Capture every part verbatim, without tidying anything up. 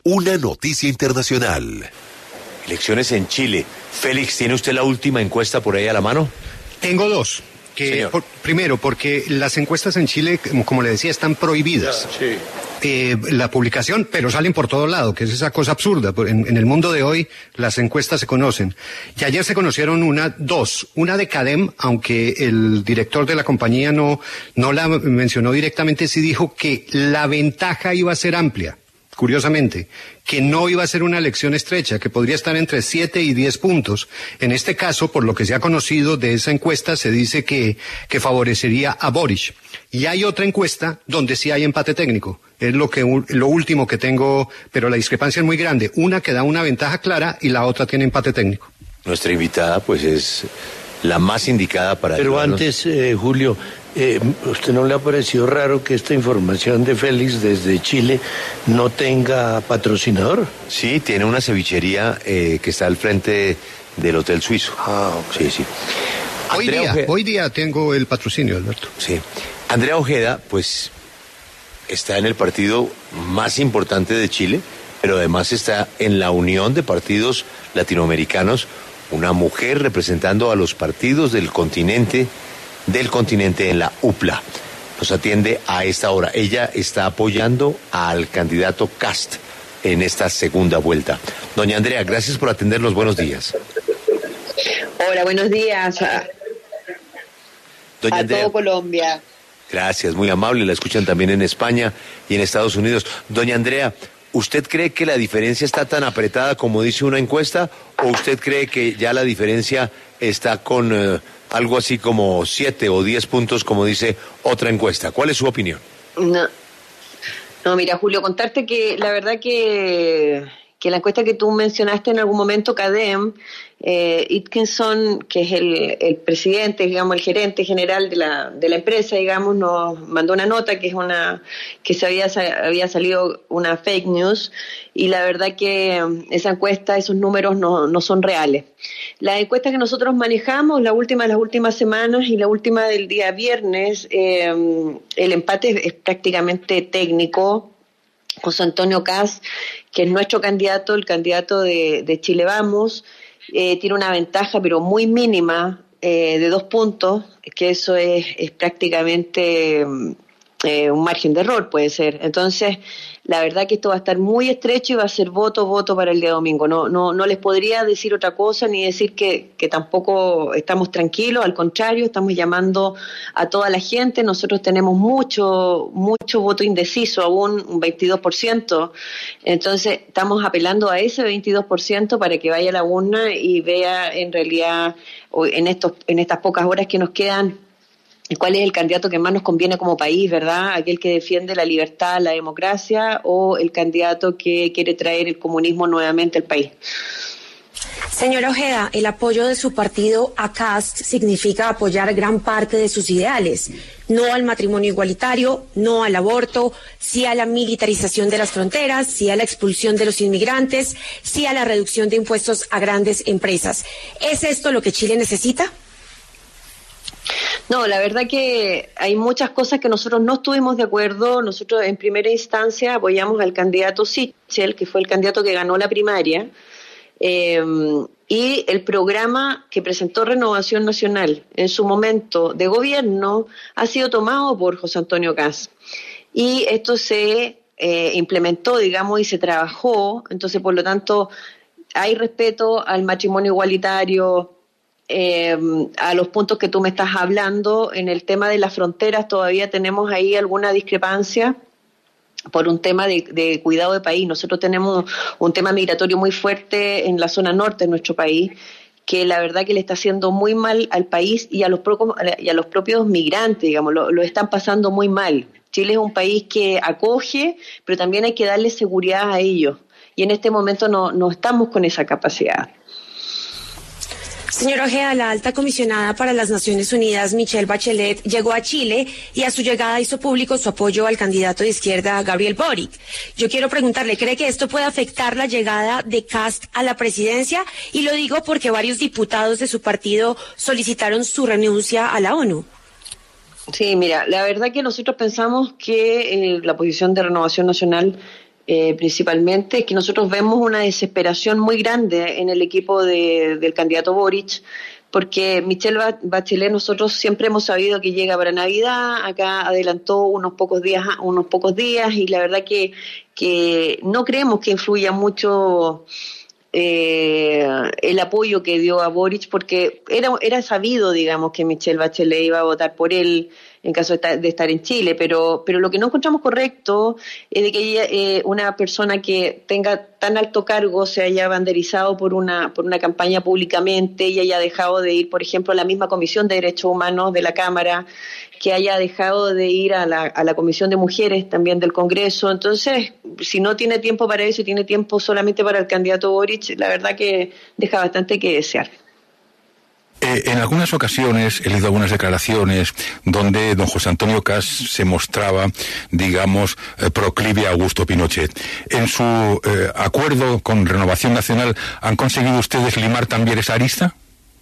una noticia internacional. Elecciones en Chile. Félix, ¿tiene usted la última encuesta por ahí a la mano? Tengo dos. Que, por, primero, porque las encuestas en Chile, como le decía, están prohibidas. Sí. Eh, la publicación, pero salen por todo lado, que es esa cosa absurda. En, en el mundo de hoy, las encuestas se conocen. Y ayer se conocieron una, dos. Una de Cadem, aunque el director de la compañía no, no la mencionó directamente, sí dijo que la ventaja iba a ser amplia. Curiosamente, que no iba a ser una elección estrecha, que podría estar entre siete y diez puntos. En este caso, por lo que se ha conocido de esa encuesta, se dice que, que favorecería a Boric. Y hay otra encuesta donde sí hay empate técnico. Es lo que, lo último que tengo, pero la discrepancia es muy grande. Una que da una ventaja clara y la otra tiene empate técnico. Nuestra invitada, pues, es la más indicada para... Pero antes, eh, Julio... Eh, ¿usted no le ha parecido raro que esta información de Félix desde Chile no tenga patrocinador? Sí, tiene una cevichería eh, que está al frente del Hotel Suizo. Ah, okay. Sí, sí. Hoy día, Oje... hoy día tengo el patrocinio, Alberto. Sí. Andrea Ojeda, pues, está en el partido más importante de Chile, pero además está en la unión de partidos latinoamericanos, una mujer representando a los partidos del continente, del continente en la U P L A. Nos atiende a esta hora. Ella está apoyando al candidato Kast en esta segunda vuelta. Doña Andrea, gracias por atendernos. Buenos días. Hola, buenos días a, Doña a Andrea, todo Colombia. Gracias, muy amable. La escuchan también en España y en Estados Unidos. Doña Andrea, ¿usted cree que la diferencia está tan apretada como dice una encuesta o usted cree que ya la diferencia está con... Uh, algo así como siete o diez puntos, como dice otra encuesta? ¿Cuál es su opinión? No, no mira, Julio, contarte que la verdad que, que la encuesta que tú mencionaste en algún momento, Cadem, eh, Itkinson, que es el, el presidente, digamos, el gerente general de la, de la empresa, digamos, nos mandó una nota que es una que se había, había salido una fake news, y la verdad que esa encuesta, esos números no, no son reales. La encuesta que nosotros manejamos, la última de las últimas semanas y la última del día viernes, eh, el empate es prácticamente técnico. José Antonio Kast, que es nuestro candidato, el candidato de, de Chile Vamos, eh, tiene una ventaja pero muy mínima eh, de dos puntos, que eso es, es prácticamente eh, un margen de error, puede ser. Entonces, la verdad que esto va a estar muy estrecho y va a ser voto, voto para el día domingo. No, no, no les podría decir otra cosa ni decir que, que tampoco estamos tranquilos, al contrario, estamos llamando a toda la gente. Nosotros tenemos mucho, mucho voto indeciso, aún un veintidós por ciento. Entonces, estamos apelando a ese veintidós por ciento para que vaya a la urna y vea en realidad, en estos, en estas pocas horas que nos quedan, cuál es el candidato que más nos conviene como país, ¿verdad? Aquel que defiende la libertad, la democracia, o el candidato que quiere traer el comunismo nuevamente al país. Señora Ojeda, el apoyo de su partido a Kast significa apoyar gran parte de sus ideales. No al matrimonio igualitario, no al aborto, sí a la militarización de las fronteras, sí a la expulsión de los inmigrantes, sí a la reducción de impuestos a grandes empresas. ¿Es esto lo que Chile necesita? No, la verdad que hay muchas cosas que nosotros no estuvimos de acuerdo. Nosotros en primera instancia apoyamos al candidato Sichel, que fue el candidato que ganó la primaria, eh, y el programa que presentó Renovación Nacional en su momento de gobierno ha sido tomado por José Antonio Kast. Y esto se eh, implementó, digamos, y se trabajó. Entonces, por lo tanto, hay respeto al matrimonio igualitario, Eh, a los puntos que tú me estás hablando. En el tema de las fronteras todavía tenemos ahí alguna discrepancia por un tema de, de cuidado de país. Nosotros tenemos un tema migratorio muy fuerte en la zona norte de nuestro país, que la verdad que le está haciendo muy mal al país y a los, pro, y a los propios migrantes, digamos, lo, lo están pasando muy mal. Chile es un país que acoge, pero también hay que darle seguridad a ellos, y en este momento no, no estamos con esa capacidad. Señora Ojeda, la alta comisionada para las Naciones Unidas, Michelle Bachelet, llegó a Chile y a su llegada hizo público su apoyo al candidato de izquierda, Gabriel Boric. Yo quiero preguntarle, ¿cree que esto puede afectar la llegada de Kast a la presidencia? Y lo digo porque varios diputados de su partido solicitaron su renuncia a la ONU. Sí, mira, la verdad que nosotros pensamos que eh, la posición de Renovación Nacional eh, principalmente, es que nosotros vemos una desesperación muy grande en el equipo de, del candidato Boric, porque Michelle Bachelet, nosotros siempre hemos sabido que llega para Navidad, acá adelantó unos pocos días, unos pocos días, y la verdad que, que no creemos que influya mucho eh, el apoyo que dio a Boric, porque era, era sabido, digamos, que Michelle Bachelet iba a votar por él en caso de estar, de estar en Chile, pero pero lo que no encontramos correcto es de que ella, eh, una persona que tenga tan alto cargo se haya banderizado por una por una campaña públicamente y haya dejado de ir, por ejemplo, a la misma Comisión de Derechos Humanos de la Cámara, que haya dejado de ir a la, a la Comisión de Mujeres también del Congreso. Entonces, si no tiene tiempo para eso y tiene tiempo solamente para el candidato Boric, la verdad que deja bastante que desear. Eh, en algunas ocasiones he leído algunas declaraciones donde don José Antonio Cast se mostraba, digamos, eh, proclive a Augusto Pinochet. En su eh, acuerdo con Renovación Nacional, ¿han conseguido ustedes limar también esa arista?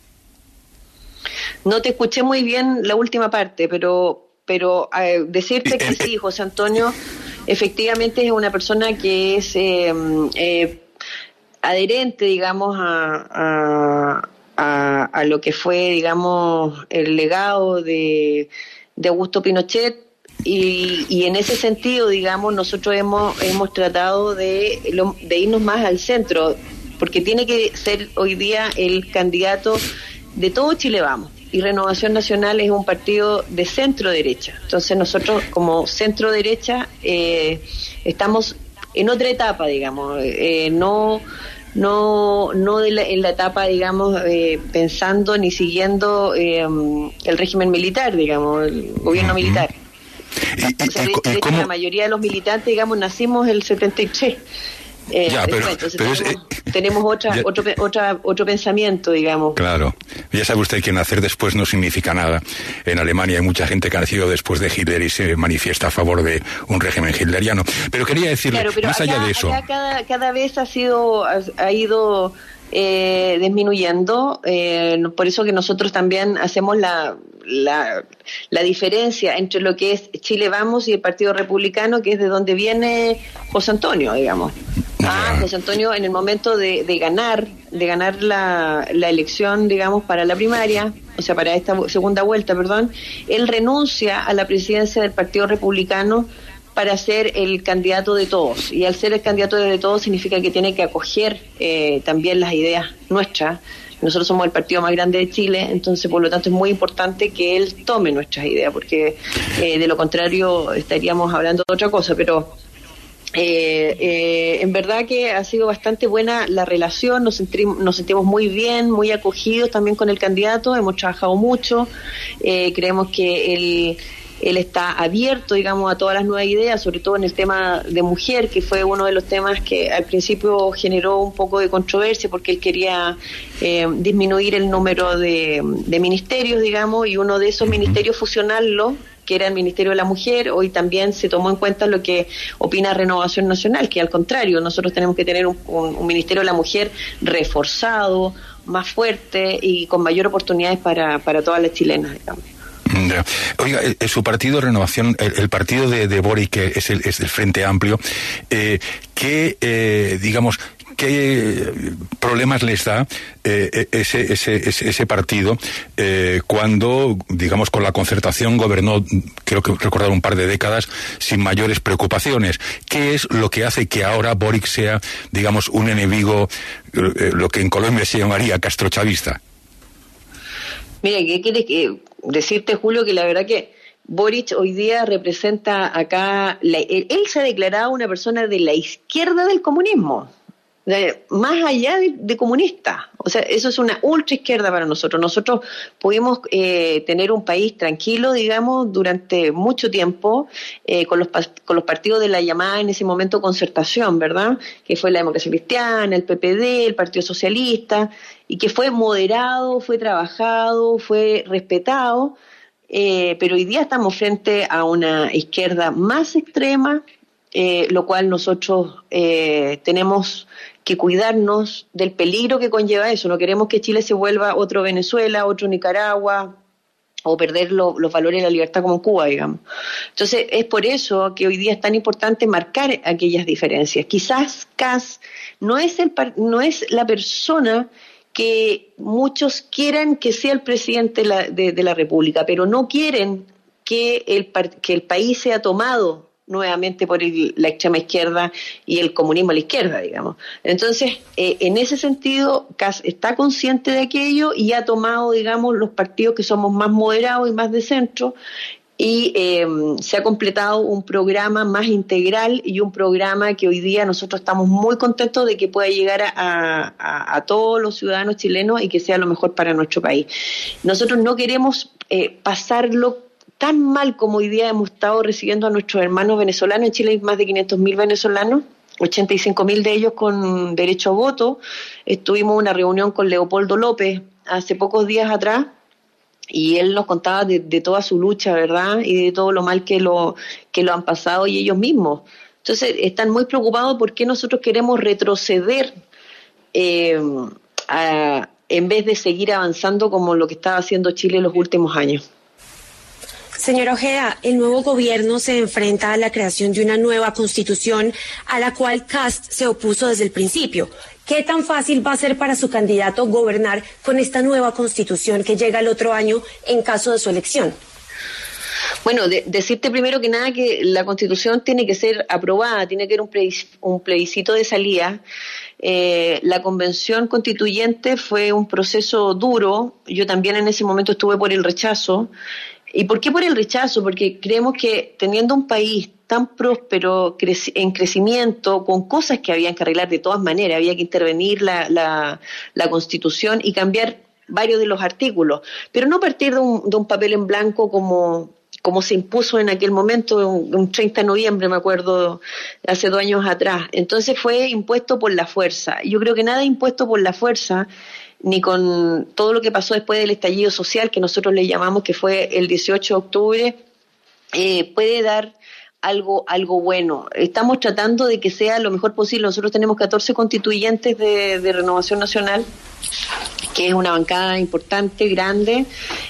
No te escuché muy bien la última parte, pero pero eh, decirte que sí, José Antonio efectivamente es una persona que es eh, eh, adherente, digamos, a... a A, a lo que fue, digamos, el legado de, de Augusto Pinochet, y, y en ese sentido, digamos, nosotros hemos hemos tratado de, de irnos más al centro, porque tiene que ser hoy día el candidato de todo Chile Vamos, y Renovación Nacional es un partido de centro derecha. Entonces nosotros como centro derecha eh, estamos en otra etapa, digamos, eh, no no no de la, en la etapa, digamos, eh, pensando ni siguiendo eh, el régimen militar, digamos, el gobierno uh-huh. militar. ¿Y, y, o sea, de, y, de cómo... la mayoría de los militantes, digamos, nacimos el setenta y tres. Eh, ya, pero, entonces pero tenemos, es, eh, tenemos otra, ya, otro, otra, otro pensamiento, digamos. Claro. Ya sabe usted que nacer después no significa nada. En Alemania hay mucha gente que ha nacido después de Hitler y se manifiesta a favor de un régimen hitleriano. Pero quería decirle, claro, pero más acá, allá de eso... Acá cada, cada vez ha sido, ha, ha ido eh, disminuyendo, eh, por eso que nosotros también hacemos la... La, la diferencia entre lo que es Chile Vamos y el Partido Republicano, que es de donde viene José Antonio, digamos. Ah, José Antonio, en el momento de, de ganar, de ganar la, la elección, digamos, para la primaria, o sea, para esta segunda vuelta, perdón, él renuncia a la presidencia del Partido Republicano para ser el candidato de todos. Y al ser el candidato de todos significa que tiene que acoger eh, también las ideas nuestras. Nosotros somos el partido más grande de Chile, entonces por lo tanto es muy importante que él tome nuestras ideas, porque eh, de lo contrario estaríamos hablando de otra cosa. Pero eh, eh, en verdad que ha sido bastante buena la relación, nos sentimos, nos sentimos muy bien, muy acogidos también con el candidato, hemos trabajado mucho, eh, creemos que él... Él está abierto, digamos, a todas las nuevas ideas, sobre todo en el tema de mujer, que fue uno de los temas que al principio generó un poco de controversia, porque él quería eh, disminuir el número de, de ministerios, digamos, y uno de esos ministerios fusionarlo, que era el Ministerio de la Mujer. Hoy también se tomó en cuenta lo que opina Renovación Nacional, que al contrario, nosotros tenemos que tener un, un, un Ministerio de la Mujer reforzado, más fuerte y con mayor oportunidades para, para todas las chilenas, digamos. Oiga, el, su partido Renovación, el, el partido de, de Boric, que es el, es el Frente Amplio, eh, ¿qué, eh, digamos, qué problemas les da eh, ese, ese, ese, ese partido eh, cuando, digamos, con la concertación gobernó, creo que recordar un par de décadas, sin mayores preocupaciones? ¿Qué es lo que hace que ahora Boric sea, digamos, un enemigo, eh, lo que en Colombia se llamaría castrochavista? Mira, ¿qué quieres que decirte, Julio? Que la verdad que Boric hoy día representa acá, la, él, él se ha declarado una persona de la izquierda del comunismo, de, más allá de, de comunista. O sea, eso es una ultra izquierda para nosotros. Nosotros pudimos eh, tener un país tranquilo, digamos, durante mucho tiempo, eh, con los con los partidos de la llamada en ese momento concertación, ¿verdad? Que fue la Democracia Cristiana, el P P D, el Partido Socialista, y que fue moderado, fue trabajado, fue respetado, eh, pero hoy día estamos frente a una izquierda más extrema, eh, lo cual nosotros eh, tenemos que cuidarnos del peligro que conlleva eso. No queremos que Chile se vuelva otro Venezuela, otro Nicaragua, o perder lo, los valores de la libertad como en Cuba, digamos. Entonces, es por eso que hoy día es tan importante marcar aquellas diferencias. Quizás Kast no es, el, no es la persona que muchos quieran que sea el presidente de la, de, de la República, pero no quieren que el, que el país sea tomado nuevamente por el, la extrema izquierda y el comunismo a la izquierda, digamos. Entonces, eh, en ese sentido, Kast está consciente de aquello y ha tomado, digamos, los partidos que somos más moderados y más de centro, y eh, se ha completado un programa más integral y un programa que hoy día nosotros estamos muy contentos de que pueda llegar a, a, a todos los ciudadanos chilenos y que sea lo mejor para nuestro país. Nosotros no queremos eh, pasarlo tan mal como hoy día hemos estado recibiendo a nuestros hermanos venezolanos. En Chile hay más de quinientos mil venezolanos, ochenta y cinco mil de ellos con derecho a voto. Estuvimos en una reunión con Leopoldo López hace pocos días atrás y él nos contaba de, de toda su lucha, ¿verdad? Y de todo lo mal que lo, que lo han pasado y ellos mismos. Entonces están muy preocupados porque nosotros queremos retroceder eh, a, en vez de seguir avanzando como lo que estaba haciendo Chile en los últimos años. Señora Ojeda, el nuevo gobierno se enfrenta a la creación de una nueva constitución a la cual Kast se opuso desde el principio. ¿Qué tan fácil va a ser para su candidato gobernar con esta nueva constitución que llega el otro año en caso de su elección? Bueno, de, decirte primero que nada que la Constitución tiene que ser aprobada, tiene que haber un, plebis, un plebiscito de salida. Eh, la Convención Constituyente fue un proceso duro, yo también en ese momento estuve por el rechazo. ¿Y por qué por el rechazo? Porque creemos que teniendo un país tan próspero, creci- en crecimiento, con cosas que habían que arreglar de todas maneras, había que intervenir la, la, la Constitución y cambiar varios de los artículos, pero no partir de un, de un papel en blanco como, como se impuso en aquel momento, un, un treinta de noviembre, me acuerdo, hace dos años atrás. Entonces fue impuesto por la fuerza. Yo creo que nada impuesto por la fuerza, ni con todo lo que pasó después del estallido social, que nosotros le llamamos que fue el dieciocho de octubre, eh, puede dar algo algo bueno. Estamos tratando de que sea lo mejor posible. Nosotros tenemos catorce constituyentes de, de Renovación Nacional, que es una bancada importante, grande,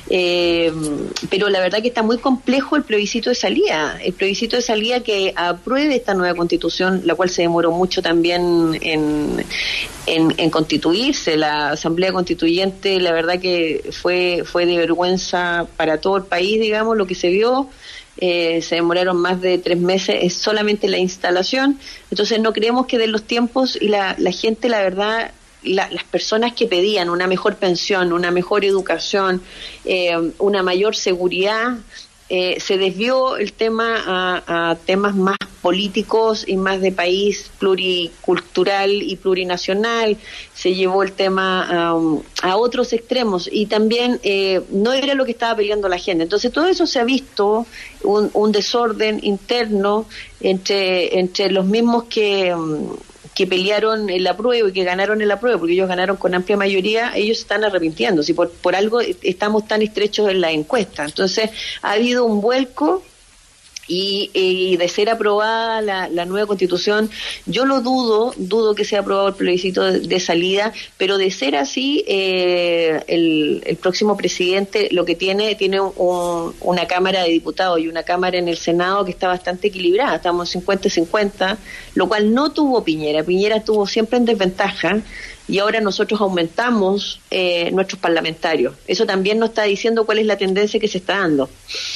eh, pero la verdad que está muy complejo el plebiscito de salida, el plebiscito de salida que apruebe esta nueva constitución, la cual se demoró mucho también en, en, en constituirse. La Asamblea Constituyente, la verdad que fue, fue de vergüenza para todo el país, digamos, lo que se vio. Eh, se demoraron más de tres meses, es solamente la instalación. Entonces no creemos que den los tiempos y la, la gente, la verdad, la, las personas que pedían una mejor pensión, una mejor educación, eh, una mayor seguridad, eh, se desvió el tema a, a temas más políticos y más de país pluricultural y plurinacional. Se llevó el tema um, a otros extremos y también eh, no era lo que estaba peleando la gente. Entonces todo eso se ha visto un, un desorden interno entre entre los mismos que um, que pelearon el apruebo y que ganaron el apruebo, porque ellos ganaron con amplia mayoría. Ellos están arrepintiendo, si por, por algo estamos tan estrechos en la encuesta. Entonces ha habido un vuelco y, y de ser aprobada la, la nueva constitución, yo lo dudo, dudo que sea aprobado el plebiscito de, de salida, pero de ser así, eh, el, el próximo presidente lo que tiene, tiene un, una Cámara de Diputados y una Cámara en el Senado que está bastante equilibrada, estamos cincuenta cincuenta, lo cual no tuvo Piñera. Piñera estuvo siempre en desventaja y ahora nosotros aumentamos eh, nuestros parlamentarios. Eso también nos está diciendo cuál es la tendencia que se está dando.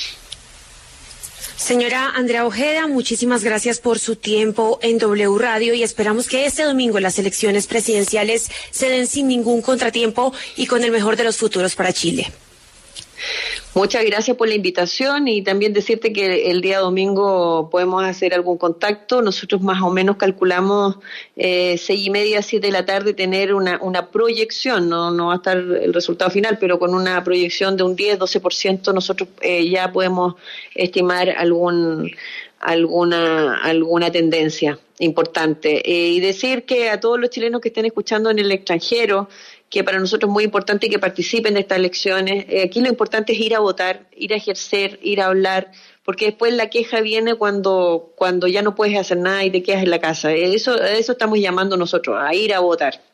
Señora Andrea Ojeda, muchísimas gracias por su tiempo en W Radio y esperamos que este domingo las elecciones presidenciales se den sin ningún contratiempo y con el mejor de los futuros para Chile. Muchas gracias por la invitación y también decirte que el día domingo podemos hacer algún contacto. Nosotros más o menos calculamos eh, seis y media, siete de la tarde tener una, una proyección, no, no va a estar el resultado final, pero con una proyección de un diez, doce por ciento nosotros eh, ya podemos estimar algún alguna alguna tendencia importante. Eh, y decir que a todos los chilenos que estén escuchando en el extranjero, que para nosotros es muy importante que participen de estas elecciones. Eh, aquí lo importante es ir a votar, ir a ejercer, ir a hablar, porque después la queja viene cuando cuando ya no puedes hacer nada y te quedas en la casa. Eso, a eso estamos llamando nosotros, a ir a votar.